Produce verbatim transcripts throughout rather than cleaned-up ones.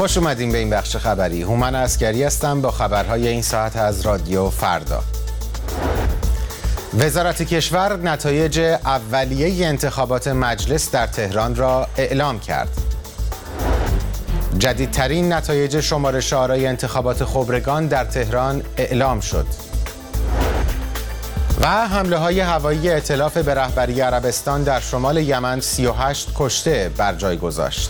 خوش اومدیم به این بخش خبری. هومن عسکری هستم با خبرهای این ساعت از رادیو فردا. وزارت کشور نتایج اولیه انتخابات مجلس در تهران را اعلام کرد. جدیدترین نتایج شمارش آرای انتخابات خبرگان در تهران اعلام شد. و حمله های هوایی ائتلاف به رهبری عربستان در شمال یمن سی و هشت کشته بر جای گذاشت.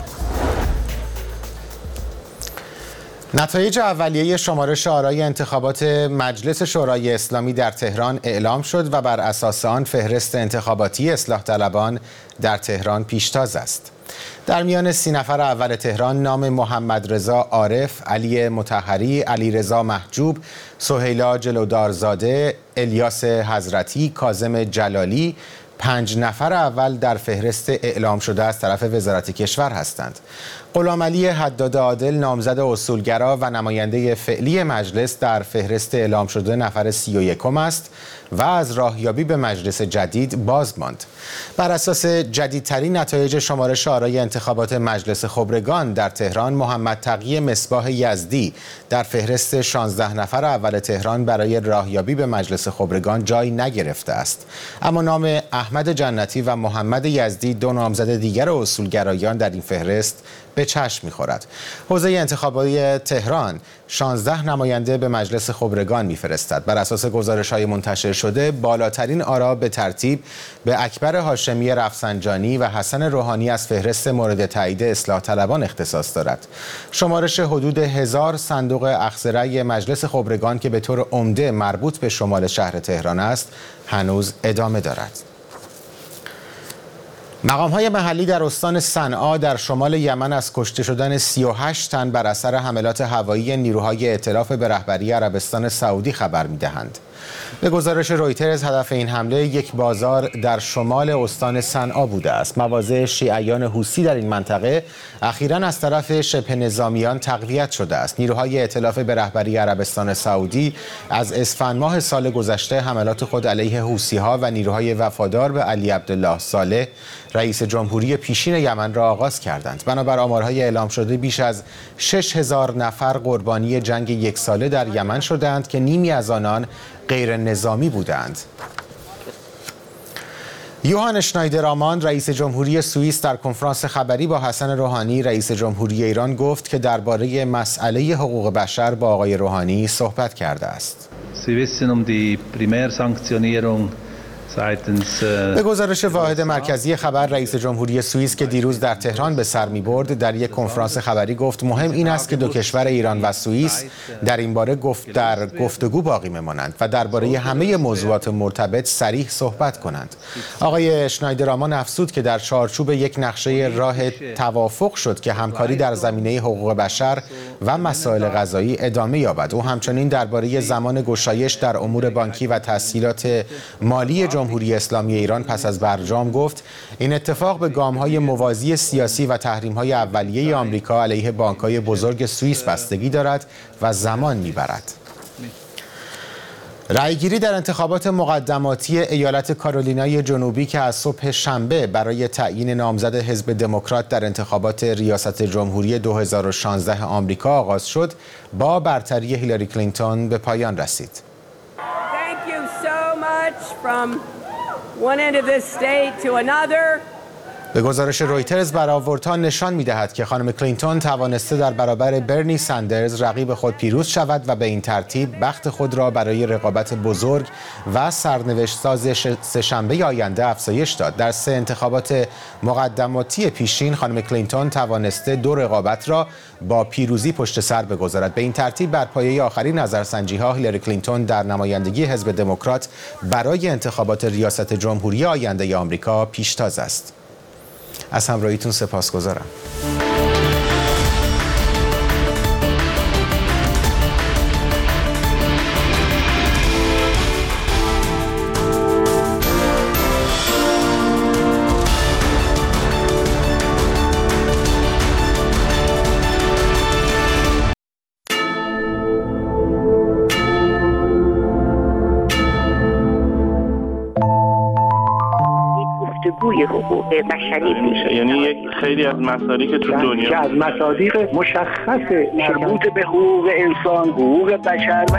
نتایج اولیه شمارش آرای انتخابات مجلس شورای اسلامی در تهران اعلام شد و بر اساس آن فهرست انتخاباتی اصلاح طلبان در تهران پیشتاز است. در میان سی نفر اول تهران نام محمد رضا عارف، علی مطهری، علی رضا محجوب، سهیلا جلودارزاده، الیاس حضرتی، کاظم جلالی، پنج نفر اول در فهرست اعلام شده از طرف وزارت کشور هستند. غلامعلی حداد عادل نامزد اصولگرا و نماینده فعلی مجلس در فهرست اعلام شده نفر سی و یکم است و از راهیابی به مجلس جدید باز ماند. بر اساس جدیدترین نتایج شمارش آرای انتخابات مجلس خبرگان در تهران، محمد تقی مصباح یزدی در فهرست شانزده نفر اول تهران برای راهیابی به مجلس خبرگان جای نگرفته است. اما نام احمد جنتی و محمد یزدی، دو نامزد دیگر اصولگرایان، در این فهرست به چشم می‌خورد. حوزه انتخاباتی تهران شانزده نماینده به مجلس خبرگان می‌فرستد. بر اساس گزارش‌های منتشر شده، بالاترین آرا به ترتیب به اکبر هاشمی رفسنجانی و حسن روحانی از فهرست مورد تایید اصلاح طلبان اختصاص دارد. شمارش حدود هزار صندوق اخذ رأی مجلس خبرگان که به طور عمده مربوط به شمال شهر تهران است، هنوز ادامه دارد. مقام‌های محلی در استان صنعا در شمال یمن از کشته شدن سی و هشت تن بر اثر حملات هوایی نیروهای ائتلاف به رهبری عربستان سعودی خبر می‌دهند. به گزارش رویترز، هدف این حمله یک بازار در شمال استان صنعا بوده است. مواضع شیعیان حوثی در این منطقه اخیراً از طرف شبه نظامیان تقویت شده است. نیروهای ائتلاف به رهبری عربستان سعودی از اسفند ماه سال گذشته حملات خود علیه حوثی‌ها و نیروهای وفادار به علی عبدالله صالح رئیس جمهوری پیشین یمن را آغاز کردند. بنابر آمارهای اعلام شده، بیش از شش هزار نفر قربانی جنگ یک ساله در یمن شدند که نیمی از آنان غیر نظامی بودند. یوهان اشنایدر-آمان، رئیس جمهوری سوئیس، در کنفرانس خبری با حسن روحانی رئیس جمهوری ایران گفت که درباره مسئله حقوق بشر با آقای روحانی صحبت کرده است. به گزارش واحد مرکزی خبر، رئیس جمهوری سوئیس که دیروز در تهران به سر می‌برد، در یک کنفرانس خبری گفت مهم این است که دو کشور ایران و سوئیس در این باره گفت در گفتگو باقی بمانند و درباره همه موضوعات مرتبط صریح صحبت کنند. آقای اشنایدر-آمان افزود که در چارچوب یک نقشه راه توافق شد که همکاری در زمینه حقوق بشر و مسائل قضایی ادامه یابد. او همچنین درباره زمان گشایش در امور بانکی و تسهیلات مالی جمهوری اسلامی ایران پس از برجام گفت این اتفاق به گام‌های موازی سیاسی و تحریم‌های اولیه آمریکا علیه بانک‌های بزرگ سوئیس بستگی دارد و زمان می‌برد. رأیگیری در انتخابات مقدماتی ایالت کارولینای جنوبی که از صبح شنبه برای تعیین نامزد حزب دموکرات در انتخابات ریاست جمهوری دو هزار و شانزده آمریکا آغاز شد، با برتری هیلاری کلینتون به پایان رسید. From one end of this state to another. به گزارش رویترز، برآوردها نشان می‌دهد که خانم کلینتون توانسته در برابر برنی ساندرز رقیب خود پیروز شود و به این ترتیب بخت خود را برای رقابت بزرگ و سرنوشت ساز سه‌شنبه آینده افزایش داد. در سه انتخابات مقدماتی پیشین، خانم کلینتون توانسته دو رقابت را با پیروزی پشت سر بگذارد. به این ترتیب بر پایه آخرین نظرسنجی‌ها، هیلاری کلینتون در نمایندگی حزب دموکرات برای انتخابات ریاست جمهوری آینده آمریکا پیشتاز است. از همراهیتون سپاسگزارم. توی حقوق بشری میشه. یعنی یک خیلی از مصادیق که تو دنیا که از مصادیق مشخص مربوط به حقوق انسان، حقوق بشر و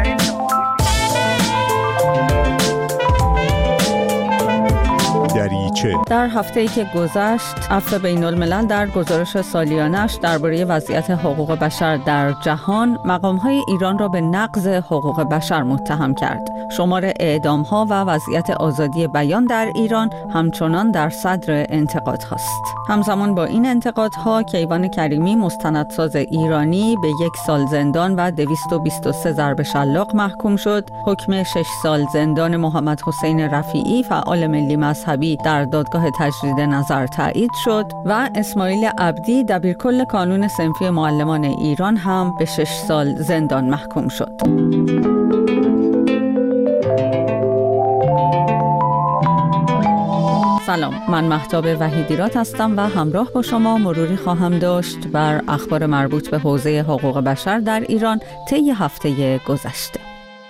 دریچه. در هفته‌ای که گذشت، عفو بین الملل در گزارش سالیانه‌اش درباره وضعیت حقوق بشر در جهان، مقام‌های ایران را به نقض حقوق بشر متهم کرد. شمار اعدام‌ها و وضعیت آزادی بیان در ایران همچنان در صدر انتقادهاست. همزمان با این انتقادها، کیوان کریمی، مستندساز ایرانی، به یک سال زندان و دویست و بیست و سه ضرب شلاق محکوم شد. حکم شش سال زندان محمد حسین رفیعی، فعال ملی مذهبی، در دادگاه تجدید نظر تایید شد و اسماعیل عبدی، دبیرکل کانون صنفی معلمان ایران، هم به شش سال زندان محکوم شد. سلام، من مهتاب وحیدیرات هستم و همراه با شما مروری خواهم داشت بر اخبار مربوط به حوزه حقوق بشر در ایران طی هفته گذشته.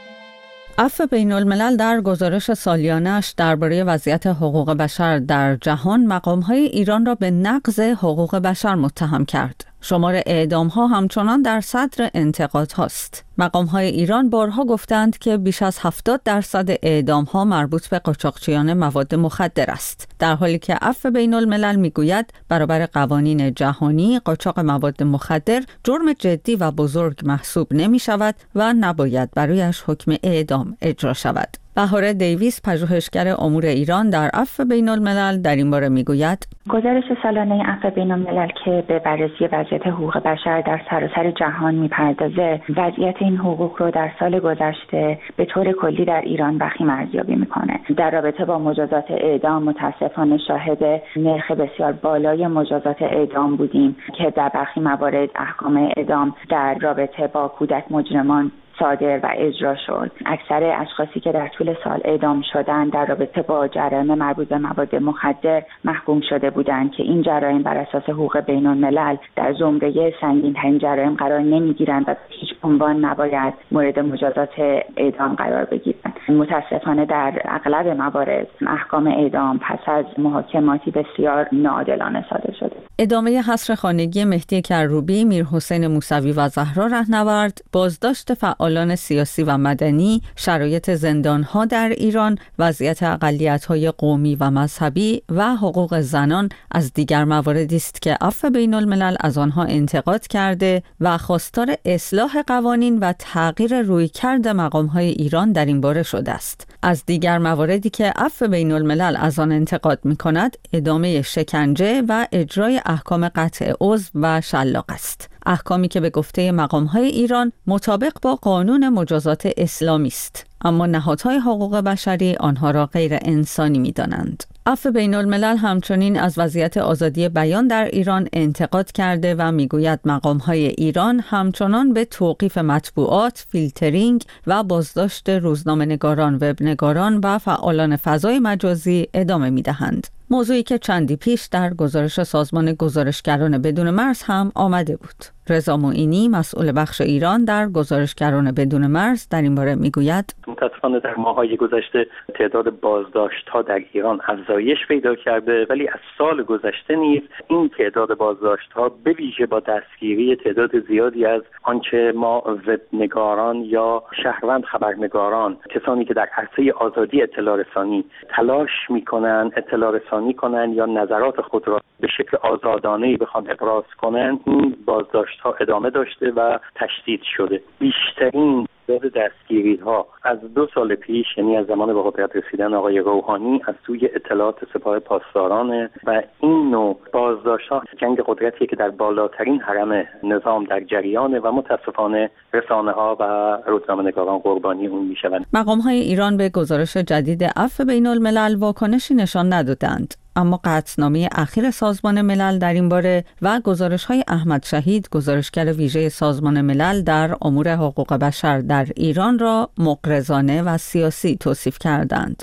عفو بین الملل در گزارش سالیانه‌اش درباره وضعیت حقوق بشر در جهان، مقام‌های ایران را به نقض حقوق بشر متهم کرد. شمار اعدام‌ها همچنان در صدر انتقادهاست. مقام‌های ایران بارها گفتند که بیش از هفتاد درصد اعدام‌ها مربوط به قاچاقچیان مواد مخدر است، در حالی که عفو بین الملل می‌گوید برابر قوانین جهانی قاچاق مواد مخدر جرم جدی و بزرگ محسوب نمی‌شود و نباید برایش حکم اعدام اجرا شود. بهاره دیویس، پژوهشگر امور ایران در عفو بین الملل، در این باره میگوید: گزارش سالانه عفو بین الملل که به بررسی وضعیت حقوق بشر در سراسر جهان میپردازه، وضعیت این حقوق رو در سال گذشته به طور کلی در ایران وخیم ارزیابی میکنه. در رابطه با مجازات اعدام متاسفانه شاهد نرخ بسیار بالای مجازات اعدام بودیم که در برخی موارد احکام اعدام در رابطه با کودک مجرمان صادر و اجرا شد. اکثر اشخاصی که در طول سال اعدام شدند در رابطه با جرایم مربوط به مواد مخدر محکوم شده بودند که این جرایم بر اساس حقوق بین الملل در زمره سنگین‌ترین جرایم قرار نمی‌گیرند و هیچ عنوان نباید مورد مجازات اعدام قرار بگیرند. متاسفانه در اغلب موارد احکام اعدام پس از محاکماتی بسیار ناعادلانه صادر شده. ادامه حصر خانگی مهدی کروبی، میرحسین موسوی و زهرا رهنورد، بازداشت فعالان سیاسی و مدنی، شرایط زندان‌ها در ایران، وضعیت اقلیت‌های قومی و مذهبی و حقوق زنان از دیگر مواردی است که عفو بین الملل از آنها انتقاد کرده و خواستار اصلاح قوانین و تغییر رویکرد مقام‌های ایران در این باره شده است. از دیگر مواردی که عفو بین الملل از آن انتقاد می‌کند، ادامه شکنجه و اجرای احکام قطع عضو و شلاق است. احکامی که به گفته مقام‌های ایران مطابق با قانون مجازات اسلامی است، اما نهادهای حقوق بشری آنها را غیر انسانی می‌دانند. عفو بین الملل همچنین از وضعیت آزادی بیان در ایران انتقاد کرده و میگوید مقام‌های ایران همچنان به توقیف مطبوعات، فیلترینگ و بازداشت روزنامه‌نگاران، وبنگاران و فعالان فضای مجازی ادامه می‌دهند. موضوعی که چندی پیش در گزارش سازمان گزارشگران بدون مرز هم آمده بود. رضا معینی، مسئول بخش ایران در گزارشگران بدون مرز، در این باره میگوید: متاسفانه در ماه‌های گذشته تعداد بازداشت‌ها در ایران افزایش پیدا کرده، ولی از سال گذشته نیز این تعداد بازداشت‌ها به ویژه با دستگیری تعداد زیادی از آنچه ما وبنگاران یا شهروند خبرنگاران، کسانی که در عرصه آزادی اطلاع رسانی تلاش می‌کنند اطلاع رسانی کنند یا نظرات خود را به شکل آزادانه‌ای بخوان ابراز کنند، این بازداشت‌ها ادامه داشته و تشدید شده. بیشترین تعداد دستگیری‌ها از دو سال پیش، یعنی از زمان به قدرت رسیدن آقای روحانی، از سوی اطلاعات سپاه پاسداران و این نوع بازداشت‌ها جنگ قدرتی که در بالاترین هرم نظام در جریانه و متاسفانه رسانه‌ها و روزنامه‌نگاران قربانی اون می‌شوند. مقام‌های ایران به گزارش جدید عفو بین الملل واکنشی نشان ندادند، اما قطعنامه اخیر سازمان ملل در این باره و گزارش‌های احمد شهید، گزارشگر ویژه سازمان ملل در امور حقوق بشر در ایران، را مغرضانه و سیاسی توصیف کردند.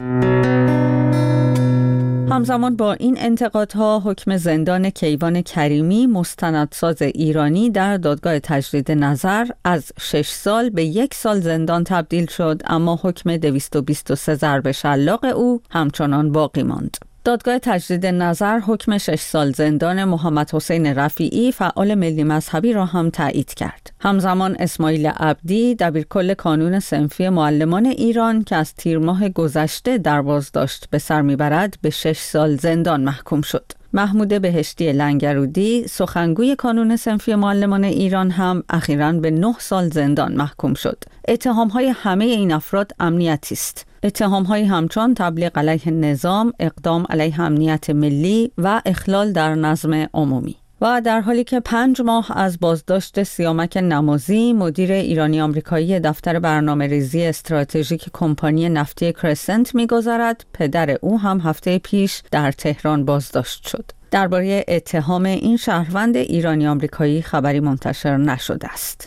همزمان با این انتقادها، حکم زندان کیوان کریمی، مستندساز ایرانی، در دادگاه تجدید نظر از شش سال به یک سال زندان تبدیل شد، اما حکم دویست و بیست و سه ضرب شلاق او همچنان باقی ماند. دادگاه تجدید نظر حکم شش سال زندان محمد حسین رفیعی فعال ملی مذهبی را هم تایید کرد. همزمان اسماعیل عبدی دبیرکل کانون صنفی معلمان ایران که از تیر ماه گذشته در بازداشت به سر میبرد به شش سال زندان محکوم شد. محمود بهشتی لنگرودی سخنگوی کانون صنفی معلمان ایران هم اخیراً به نه سال زندان محکوم شد. اتهام‌های همه این افراد امنیتی است. اتهام‌های همچون تبلیغ علیه نظام، اقدام علیه امنیت ملی و اخلال در نظم عمومی. و در حالی که پنج ماه از بازداشت سیامک نمازی مدیر ایرانی آمریکایی دفتر برنامه ریزی استراتژیک کمپانی نفتی کرسنت می‌گذرد، پدر او هم هفته پیش در تهران بازداشت شد. درباره اتهام این شهروند ایرانی آمریکایی خبری منتشر نشده است.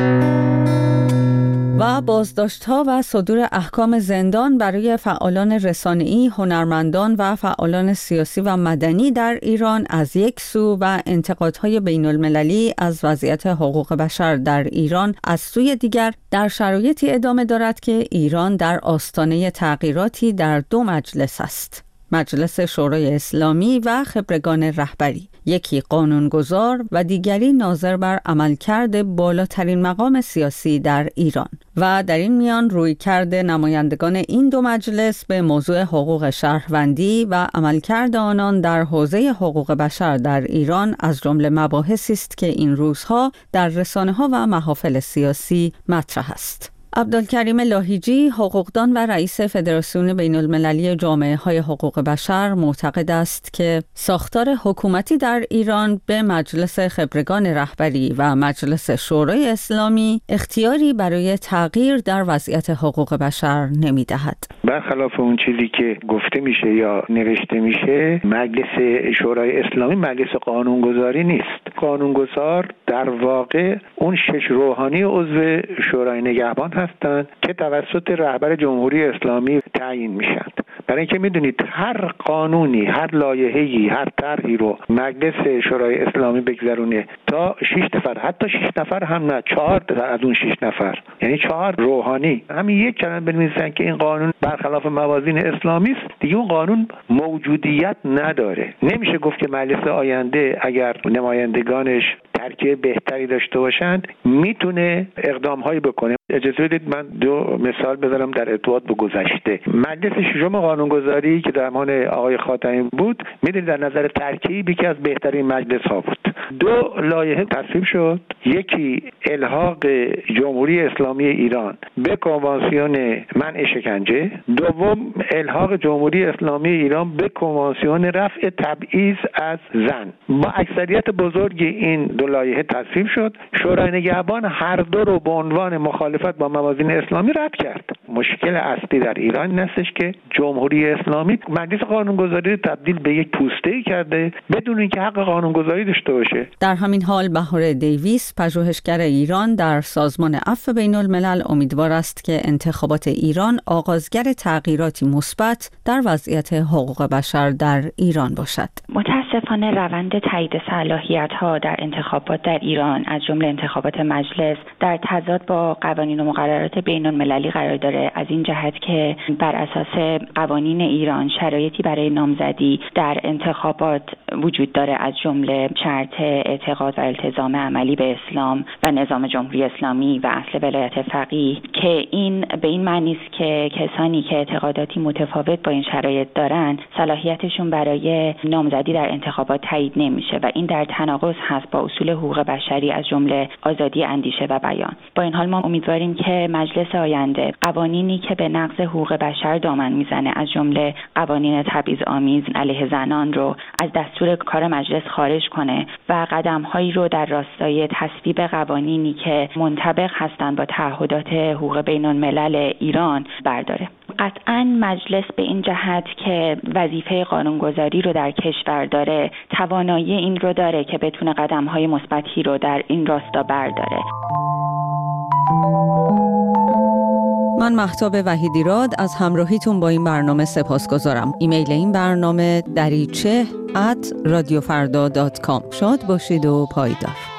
و بازداشت‌ها و صدور احکام زندان برای فعالان رسانه‌ای، هنرمندان و فعالان سیاسی و مدنی در ایران از یک سو و انتقادهای بین‌المللی از وضعیت حقوق بشر در ایران از سوی دیگر در شرایطی ادامه دارد که ایران در آستانه تغییراتی در دو مجلس است. مجلس شورای اسلامی و خبرگان رهبری، یکی قانونگذار و دیگری ناظر بر عملکرد بالاترین مقام سیاسی در ایران. و در این میان رویکرد نمایندگان این دو مجلس به موضوع حقوق شهروندی و عملکرد آنان در حوزه حقوق بشر در ایران از جمله مباحثی است که این روزها در رسانه‌ها و محافل سیاسی مطرح است. عبدالکریم لاهیجی، حقوقدان و رئیس فدراسیون بین‌المللی جامعه‌های حقوق بشر، معتقد است که ساختار حکومتی در ایران به مجلس خبرگان رهبری و مجلس شورای اسلامی اختیاری برای تغییر در وضعیت حقوق بشر نمی‌دهد. برخلاف اون چیزی که گفته میشه یا نوشته میشه، مجلس شورای اسلامی مجلس قانونگذاری نیست. قانونگذار در واقع اون شش روحانی عضو شورای نگهبان هستند که توسط رهبر جمهوری اسلامی تعیین میشن. برای اینکه میدونید هر قانونی، هر لایحه‌ای، هر طرحی رو مجلس شورای اسلامی بگذرونه تا شش نفر، حتی شش نفر هم نه، چهار از اون شش نفر، یعنی چهار روحانی همین یک کلمه بنویسن که این قانون برخلاف موازین اسلامی است، دیگه اون قانون موجودیت نداره. نمیشه گفت که مجلس آینده اگر نمایندگانش ترکیب بهتری داشته باشند میتونه اقدام‌هایی بکنه. اجازه بدید من دو مثال بزنم در ارتباط به گذشته. مجلس ششم قانونگذاری که در زمان آقای خاتمی بود، میدونید در نظر ترکیبی که از بهترین مجلس‌ها بود. دو لایحه تصویب شد، یکی الحاق جمهوری اسلامی ایران به کنوانسیون منع شکنجه، دوم الحاق جمهوری اسلامی ایران به کنوانسیون رفع تبعیض از زن. با اکثریت بزرگ این دو لایحه تصویب شد. شورای نگهبان هر دو رو به عنوان مخالفت با موازین اسلامی رد کرد. مشکل اصلی در ایران این هستش که جمهوری اسلامی مجلس قانونگذاری رو تبدیل به یک پوسته‌ای کرده بدون اینکه حق قانونگذاری داشته باشه. در همین حال بهار دیویس، پژوهشگر ایران در سازمان عفو بین‌الملل، امیدوار است که انتخابات ایران آغازگر تغییراتی مثبت در وضعیت حقوق بشر در ایران باشد. متاسفانه روند تایید صلاحیت‌ها در انتخابات در ایران از جمله انتخابات مجلس در تضاد با قوانین و مقررات بین‌المللی قرار داره، از این جهت که بر اساس قوانین ایران شرایطی برای نامزدی در انتخابات وجود داره، از جمله شرط اعتقاد و التزام عملی به اسلام و نظام جمهوری اسلامی و اصل ولایت فقیه، که این به این معنی است که کسانی که اعتقاداتی متفاوت با این شرایط دارن صلاحیتشون برای نامزدی در انتخابات تایید نمیشه و این در تناقض هست با اصول حقوق بشری از جمله آزادی اندیشه و بیان. با این حال ما امیدواریم که مجلس آینده قوانینی که به نقض حقوق بشر دامن میزنه، از جمله قوانین تبعیض آمیز علیه زنان رو از دستور کار مجلس خارج کنه و قدم‌هایی رو در راستای تصویب قوانینی که منطبق هستند با تعهدات حقوق بین‌الملل ایران برداره. قطعاً مجلس به این جهت که وظیفه قانونگذاری رو در کشور داره، توانایی این رو داره که بتونه قدم‌های مثبتی رو در این راستا برداره. من مهتاب وحیدیراد از همراهیتون با این برنامه سپاسگزارم. ایمیل این برنامه دریچه ات رادیو فردا دات کام. شاد باشید و پایدار.